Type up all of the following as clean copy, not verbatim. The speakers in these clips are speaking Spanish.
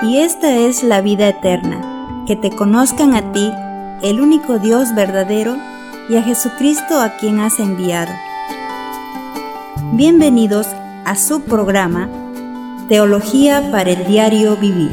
y esta es la vida eterna, que te conozcan a ti, el único Dios verdadero, y a Jesucristo a quien has enviado. Bienvenidos a su programa, Teología para el Diario Vivir.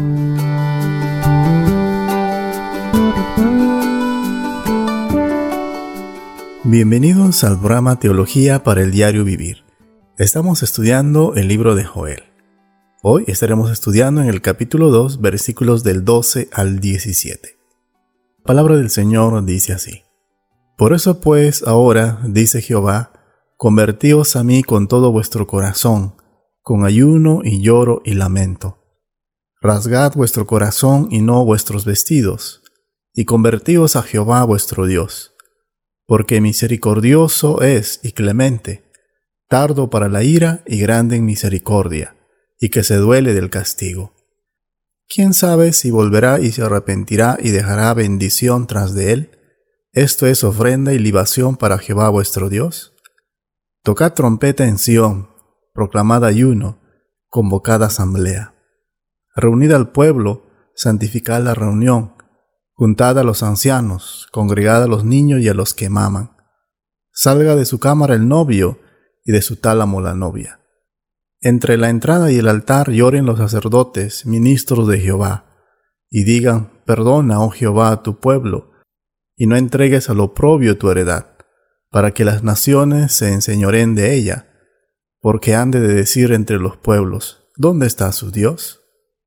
Bienvenidos al programa Teología para el Diario Vivir. Estamos estudiando el libro de Joel. Hoy estaremos estudiando en el capítulo 2, versículos del 12 al 17. La palabra del Señor dice así: Por eso pues ahora, dice Jehová, convertíos a mí con todo vuestro corazón, con ayuno y lloro y lamento. Rasgad vuestro corazón y no vuestros vestidos, y convertíos a Jehová vuestro Dios. Porque misericordioso es y clemente, tardo para la ira y grande en misericordia, y que se duele del castigo. ¿Quién sabe si volverá y se arrepentirá y dejará bendición tras de él? Esto es ofrenda y libación para Jehová vuestro Dios. Tocad trompeta en Sión, proclamad ayuno, convocad asamblea. Reunid al pueblo, santificad la reunión, juntad a los ancianos, congregad a los niños y a los que maman. Salga de su cámara el novio y de su tálamo la novia. Entre la entrada y el altar lloren los sacerdotes, ministros de Jehová, y digan: Perdona, oh Jehová, a tu pueblo, y no entregues al oprobio tu heredad, para que las naciones se enseñoreen de ella, porque han de decir entre los pueblos: ¿Dónde está su Dios?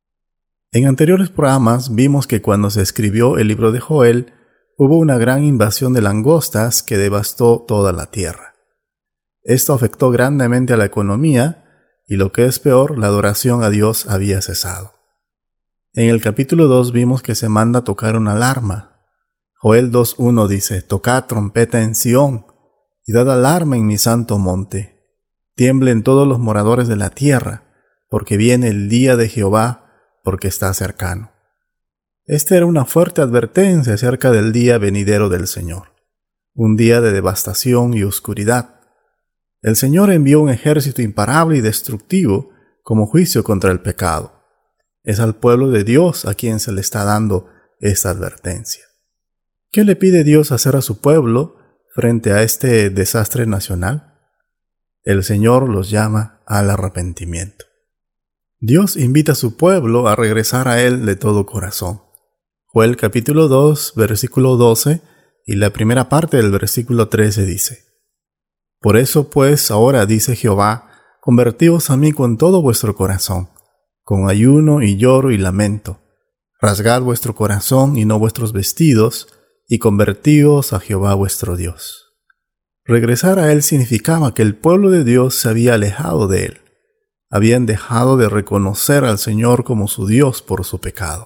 En anteriores programas vimos que cuando se escribió el libro de Joel, hubo una gran invasión de langostas que devastó toda la tierra. Esto afectó grandemente a la economía, y lo que es peor, la adoración a Dios había cesado. En el capítulo 2 vimos que se manda tocar una alarma. Joel 2:1 dice: Tocad trompeta en Sión, y dad alarma en mi santo monte. Tiemblen todos los moradores de la tierra, porque viene el día de Jehová, porque está cercano. Esta era una fuerte advertencia acerca del día venidero del Señor, un día de devastación y oscuridad. El Señor envió un ejército imparable y destructivo como juicio contra el pecado. Es al pueblo de Dios a quien se le está dando esta advertencia. ¿Qué le pide Dios hacer a su pueblo frente a este desastre nacional? El Señor los llama al arrepentimiento. Dios invita a su pueblo a regresar a Él de todo corazón. Joel capítulo 2, versículo 12 y la primera parte del versículo 13 dice: Por eso pues ahora, dice Jehová, convertíos a mí con todo vuestro corazón, con ayuno y lloro y lamento. Rasgad vuestro corazón y no vuestros vestidos, y convertíos a Jehová vuestro Dios. Regresar a Él significaba que el pueblo de Dios se había alejado de Él. Habían dejado de reconocer al Señor como su Dios por su pecado.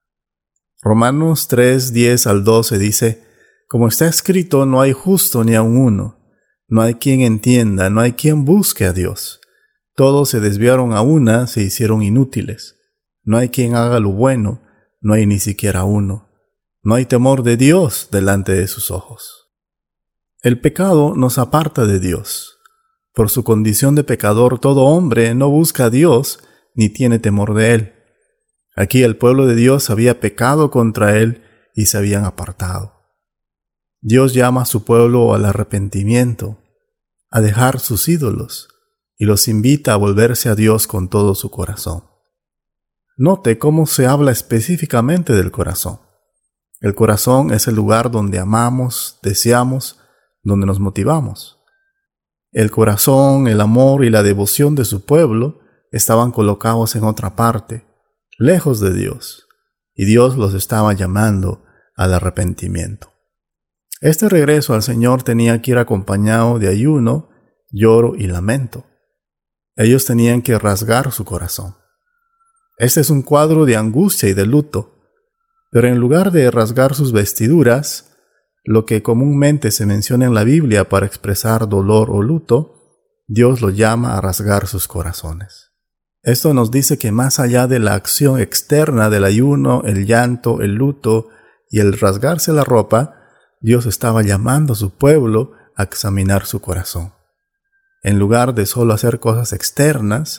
Romanos 3, 10 al 12 dice: Como está escrito, no hay justo ni aun uno. No hay quien entienda, no hay quien busque a Dios. Todos se desviaron a una, se hicieron inútiles. No hay quien haga lo bueno, no hay ni siquiera uno. No hay temor de Dios delante de sus ojos. El pecado nos aparta de Dios. Por su condición de pecador, todo hombre no busca a Dios ni tiene temor de Él. Aquí el pueblo de Dios había pecado contra Él y se habían apartado. Dios llama a su pueblo al arrepentimiento, a dejar sus ídolos, y los invita a volverse a Dios con todo su corazón. Note cómo se habla específicamente del corazón. El corazón es el lugar donde amamos, deseamos, donde nos motivamos. El corazón, el amor y la devoción de su pueblo estaban colocados en otra parte, lejos de Dios, y Dios los estaba llamando al arrepentimiento. Este regreso al Señor tenía que ir acompañado de ayuno, lloro y lamento. Ellos tenían que rasgar su corazón. Este es un cuadro de angustia y de luto, pero en lugar de rasgar sus vestiduras, lo que comúnmente se menciona en la Biblia para expresar dolor o luto, Dios lo llama a rasgar sus corazones. Esto nos dice que más allá de la acción externa del ayuno, el llanto, el luto y el rasgarse la ropa, Dios estaba llamando a su pueblo a examinar su corazón. En lugar de solo hacer cosas externas,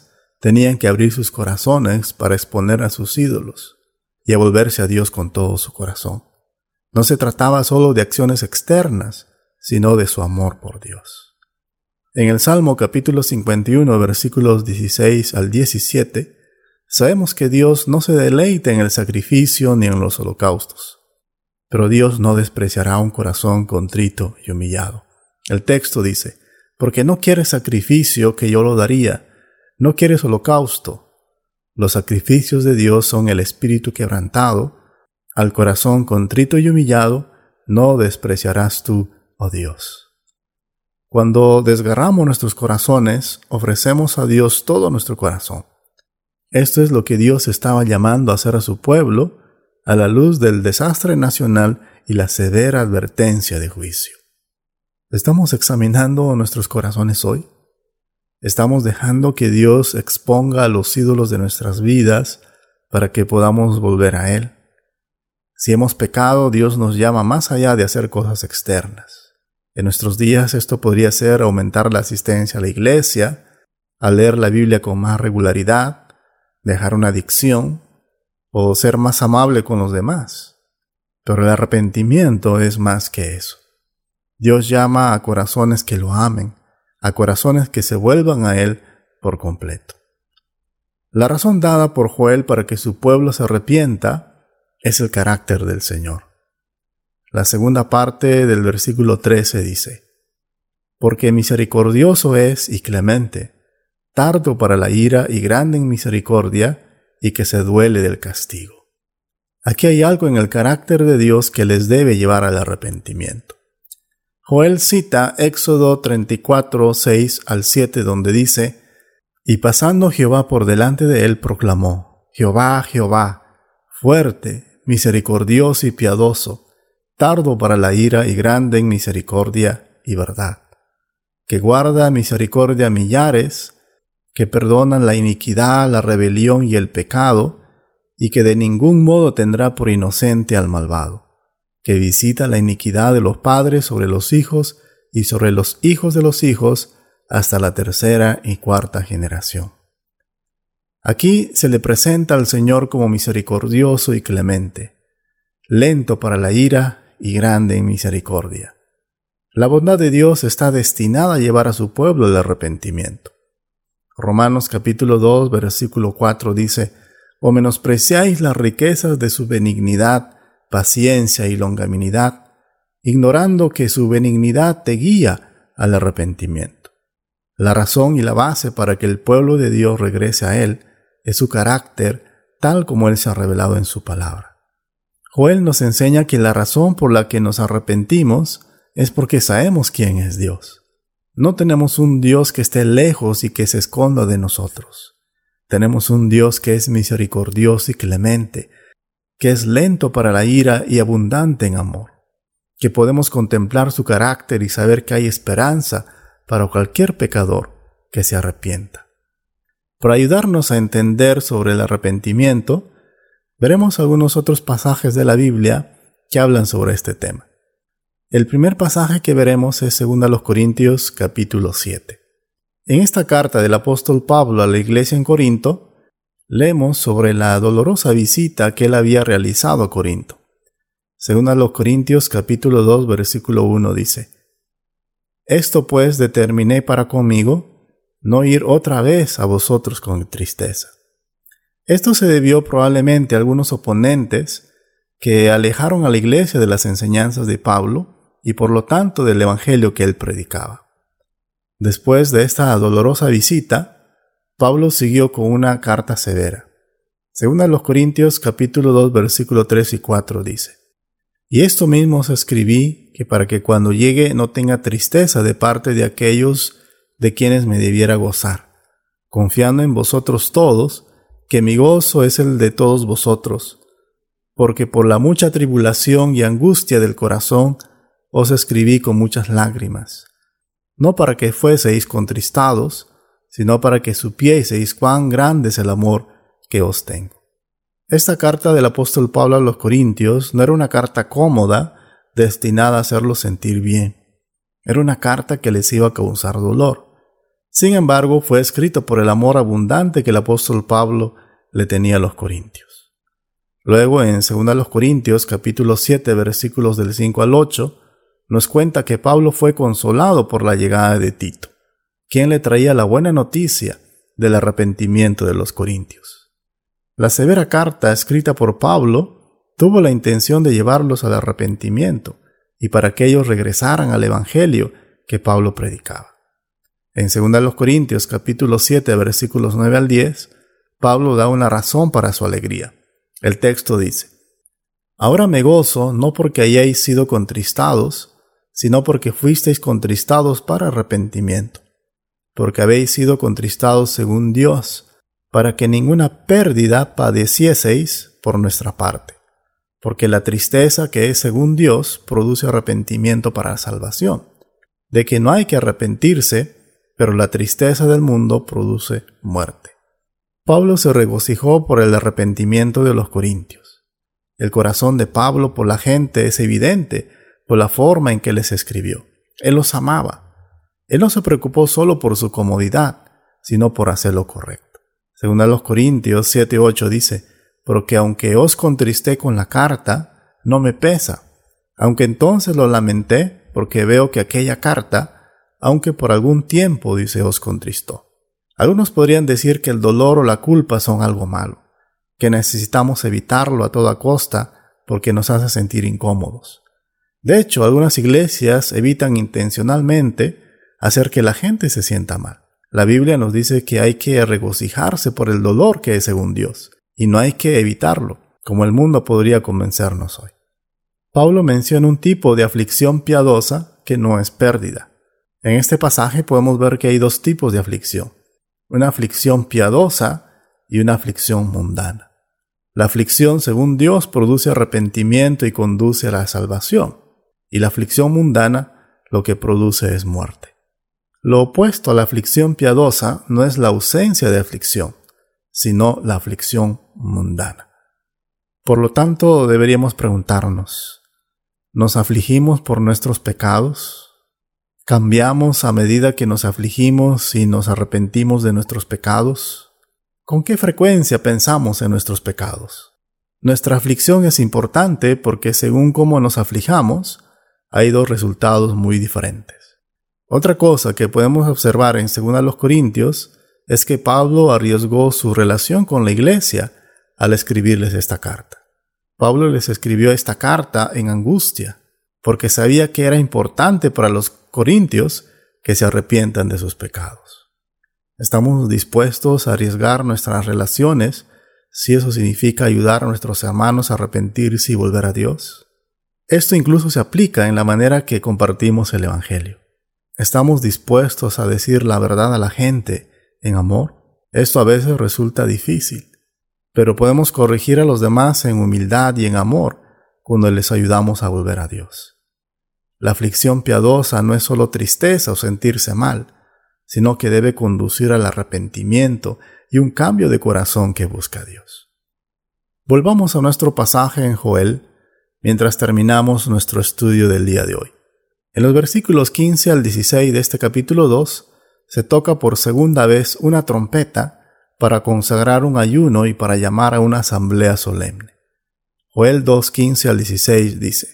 tenían que abrir sus corazones para exponer a sus ídolos y a volverse a Dios con todo su corazón. No se trataba solo de acciones externas, sino de su amor por Dios. En el Salmo capítulo 51, versículos 16 al 17, sabemos que Dios no se deleita en el sacrificio ni en los holocaustos, pero Dios no despreciará un corazón contrito y humillado. El texto dice: porque no quieres sacrificio, que yo lo daría, no quieres holocausto. Los sacrificios de Dios son el espíritu quebrantado, al corazón contrito y humillado no despreciarás tú, oh Dios. Cuando desgarramos nuestros corazones, ofrecemos a Dios todo nuestro corazón. Esto es lo que Dios estaba llamando a hacer a su pueblo a la luz del desastre nacional y la severa advertencia de juicio. ¿Estamos examinando nuestros corazones hoy? ¿Estamos dejando que Dios exponga a los ídolos de nuestras vidas para que podamos volver a Él? Si hemos pecado, Dios nos llama más allá de hacer cosas externas. En nuestros días esto podría ser aumentar la asistencia a la iglesia, a leer la Biblia con más regularidad, dejar una adicción o ser más amable con los demás. Pero el arrepentimiento es más que eso. Dios llama a corazones que lo amen, a corazones que se vuelvan a Él por completo. La razón dada por Joel para que su pueblo se arrepienta es el carácter del Señor. La segunda parte del versículo 13 dice: porque misericordioso es y clemente, tardo para la ira y grande en misericordia, y que se duele del castigo. Aquí hay algo en el carácter de Dios que les debe llevar al arrepentimiento. Joel cita Éxodo 34, 6 al 7, donde dice: y pasando Jehová por delante de él proclamó: Jehová, Jehová, fuerte, misericordioso y piadoso, tardo para la ira y grande en misericordia y verdad, que guarda misericordia a millares, que perdonan la iniquidad, la rebelión y el pecado, y que de ningún modo tendrá por inocente al malvado, que visita la iniquidad de los padres sobre los hijos y sobre los hijos de los hijos hasta la tercera y cuarta generación. Aquí se le presenta al Señor como misericordioso y clemente, lento para la ira y grande en misericordia. La bondad de Dios está destinada a llevar a su pueblo al arrepentimiento. Romanos capítulo 2, versículo 4 dice: o menospreciáis las riquezas de su benignidad, paciencia y longanimidad, ignorando que su benignidad te guía al arrepentimiento. La razón y la base para que el pueblo de Dios regrese a Él es su carácter, tal como Él se ha revelado en su palabra. Joel nos enseña que la razón por la que nos arrepentimos es porque sabemos quién es Dios. No tenemos un Dios que esté lejos y que se esconda de nosotros. Tenemos un Dios que es misericordioso y clemente, que es lento para la ira y abundante en amor, que podemos contemplar su carácter y saber que hay esperanza para cualquier pecador que se arrepienta. Para ayudarnos a entender sobre el arrepentimiento, veremos algunos otros pasajes de la Biblia que hablan sobre este tema. El primer pasaje que veremos es 2 Corintios capítulo 7. En esta carta del apóstol Pablo a la iglesia en Corinto, leemos sobre la dolorosa visita que él había realizado a Corinto. 2 Corintios capítulo 2 versículo 1 dice: esto pues determiné para conmigo, no ir otra vez a vosotros con tristeza. Esto se debió probablemente a algunos oponentes que alejaron a la iglesia de las enseñanzas de Pablo y por lo tanto del evangelio que él predicaba. Después de esta dolorosa visita, Pablo siguió con una carta severa. 2 Corintios capítulo 2 versículo 3 y 4 dice: y esto mismo os escribí, que para que cuando llegue no tenga tristeza de parte de aquellos de quienes me debiera gozar, confiando en vosotros todos, que mi gozo es el de todos vosotros, porque por la mucha tribulación y angustia del corazón os escribí con muchas lágrimas, no para que fueseis contristados, sino para que supieseis cuán grande es el amor que os tengo. Esta carta del apóstol Pablo a los Corintios no era una carta cómoda destinada a hacerlos sentir bien. Era una carta que les iba a causar dolor. Sin embargo, fue escrito por el amor abundante que el apóstol Pablo le tenía a los corintios. Luego, en 2 Corintios capítulo 7, versículos del 5 al 8, nos cuenta que Pablo fue consolado por la llegada de Tito, quien le traía la buena noticia del arrepentimiento de los corintios. La severa carta escrita por Pablo tuvo la intención de llevarlos al arrepentimiento y para que ellos regresaran al evangelio que Pablo predicaba. En 2 Corintios capítulo 7, versículos 9 al 10, Pablo da una razón para su alegría. El texto dice: Ahora me gozo no porque hayáis sido contristados, sino porque fuisteis contristados para arrepentimiento, porque habéis sido contristados según Dios, para que ninguna pérdida padecieseis por nuestra parte, porque la tristeza que es según Dios produce arrepentimiento para salvación, de que no hay que arrepentirse, pero la tristeza del mundo produce muerte. Pablo se regocijó por el arrepentimiento de los corintios. El corazón de Pablo por la gente es evidente por la forma en que les escribió. Él los amaba. Él no se preocupó solo por su comodidad, sino por hacer lo correcto. Según a los Corintios 7:8 dice: Porque aunque os contristé con la carta, no me pesa, aunque entonces lo lamenté, porque veo que aquella carta, aunque por algún tiempo, dice, os contristó. Algunos podrían decir que el dolor o la culpa son algo malo, que necesitamos evitarlo a toda costa porque nos hace sentir incómodos. De hecho, algunas iglesias evitan intencionalmente hacer que la gente se sienta mal. La Biblia nos dice que hay que regocijarse por el dolor que es según Dios, y no hay que evitarlo, como el mundo podría convencernos hoy. Pablo menciona un tipo de aflicción piadosa que no es pérdida. En este pasaje podemos ver que hay dos tipos de aflicción: una aflicción piadosa y una aflicción mundana. La aflicción según Dios produce arrepentimiento y conduce a la salvación, y la aflicción mundana lo que produce es muerte. Lo opuesto a la aflicción piadosa no es la ausencia de aflicción, sino la aflicción mundana. Por lo tanto, deberíamos preguntarnos: ¿nos afligimos por nuestros pecados? ¿Cambiamos a medida que nos afligimos y nos arrepentimos de nuestros pecados? ¿Con qué frecuencia pensamos en nuestros pecados? Nuestra aflicción es importante porque según cómo nos aflijamos, hay dos resultados muy diferentes. Otra cosa que podemos observar en 2 Corintios es que Pablo arriesgó su relación con la iglesia al escribirles esta carta. Pablo les escribió esta carta en angustia, porque sabía que era importante para los corintios que se arrepientan de sus pecados. ¿Estamos dispuestos a arriesgar nuestras relaciones si eso significa ayudar a nuestros hermanos a arrepentirse y volver a Dios? Esto incluso se aplica en la manera que compartimos el Evangelio. ¿Estamos dispuestos a decir la verdad a la gente en amor? Esto a veces resulta difícil, pero podemos corregir a los demás en humildad y en amor cuando les ayudamos a volver a Dios. La aflicción piadosa no es solo tristeza o sentirse mal, sino que debe conducir al arrepentimiento y un cambio de corazón que busca a Dios. Volvamos a nuestro pasaje en Joel mientras terminamos nuestro estudio del día de hoy. En los versículos 15 al 16 de este capítulo 2 se toca por segunda vez una trompeta para consagrar un ayuno y para llamar a una asamblea solemne. Joel 2, 15 al 16 dice: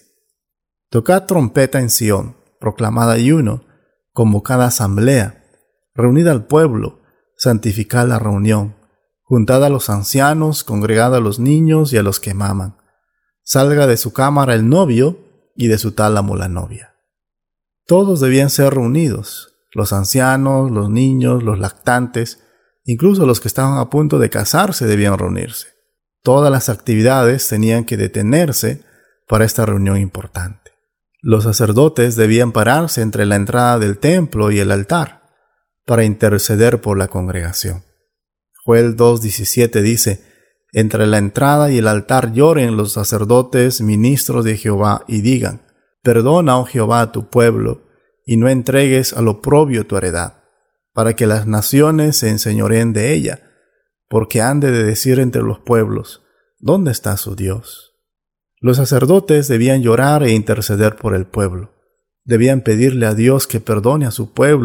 Tocad trompeta en Sión, proclamad ayuno, convocad asamblea, reunid al pueblo, santificad la reunión, juntad a los ancianos, congregad a los niños y a los que maman. Salga de su cámara el novio y de su tálamo la novia. Todos debían ser reunidos, los ancianos, los niños, los lactantes, incluso los que estaban a punto de casarse debían reunirse. Todas las actividades tenían que detenerse para esta reunión importante. Los sacerdotes debían pararse entre la entrada del templo y el altar para interceder por la congregación. Joel 2:17 dice: Entre la entrada y el altar lloren los sacerdotes, ministros de Jehová, y digan: Perdona, oh Jehová, a tu pueblo, y no entregues al oprobio tu heredad, para que las naciones se enseñoreen de ella, porque han de decir entre los pueblos: ¿dónde está su Dios? Los sacerdotes debían llorar e interceder por el pueblo. Debían pedirle a Dios que perdone a su pueblo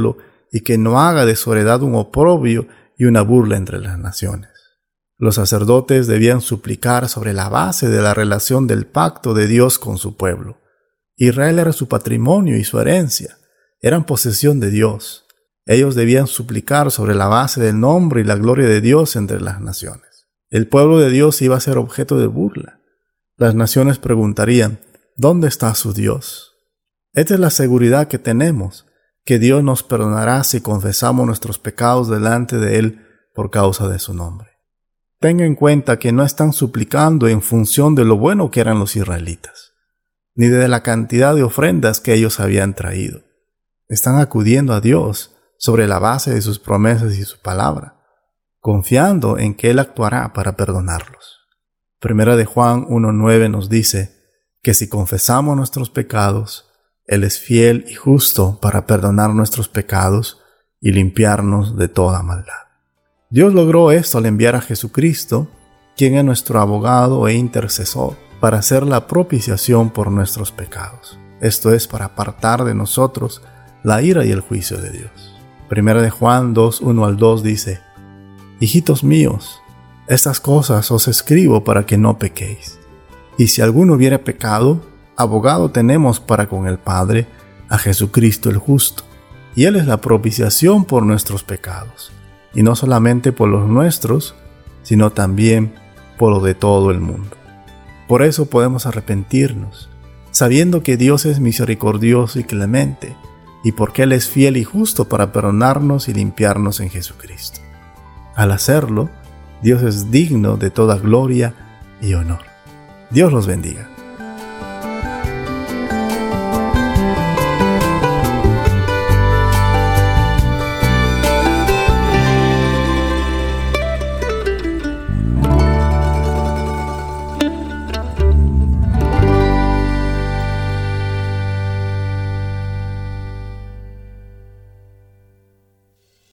y que no haga de su heredad un oprobio y una burla entre las naciones. Los sacerdotes debían suplicar sobre la base de la relación del pacto de Dios con su pueblo. Israel era su patrimonio y su herencia, eran posesión de Dios. Ellos debían suplicar sobre la base del nombre y la gloria de Dios entre las naciones. El pueblo de Dios iba a ser objeto de burla. Las naciones preguntarían, ¿dónde está su Dios? Esta es la seguridad que tenemos, que Dios nos perdonará si confesamos nuestros pecados delante de Él por causa de su nombre. Tenga en cuenta que no están suplicando en función de lo bueno que eran los israelitas, ni de la cantidad de ofrendas que ellos habían traído. Están acudiendo a Dios sobre la base de sus promesas y su palabra, confiando en que Él actuará para perdonarlos. Primera de Juan 1:9 nos dice que si confesamos nuestros pecados, Él es fiel y justo para perdonar nuestros pecados y limpiarnos de toda maldad. Dios logró esto al enviar a Jesucristo, quien es nuestro abogado e intercesor, para hacer la propiciación por nuestros pecados. Esto es para apartar de nosotros la ira y el juicio de Dios. Primera de Juan 2:1-2 dice: Hijitos míos, estas cosas os escribo para que no pequéis. Y si alguno hubiere pecado, abogado tenemos para con el Padre, a Jesucristo el justo. Y Él es la propiciación por nuestros pecados, y no solamente por los nuestros, sino también por los de todo el mundo. Por eso podemos arrepentirnos, sabiendo que Dios es misericordioso y clemente, y porque Él es fiel y justo para perdonarnos y limpiarnos en Jesucristo. Al hacerlo, Dios es digno de toda gloria y honor. Dios los bendiga.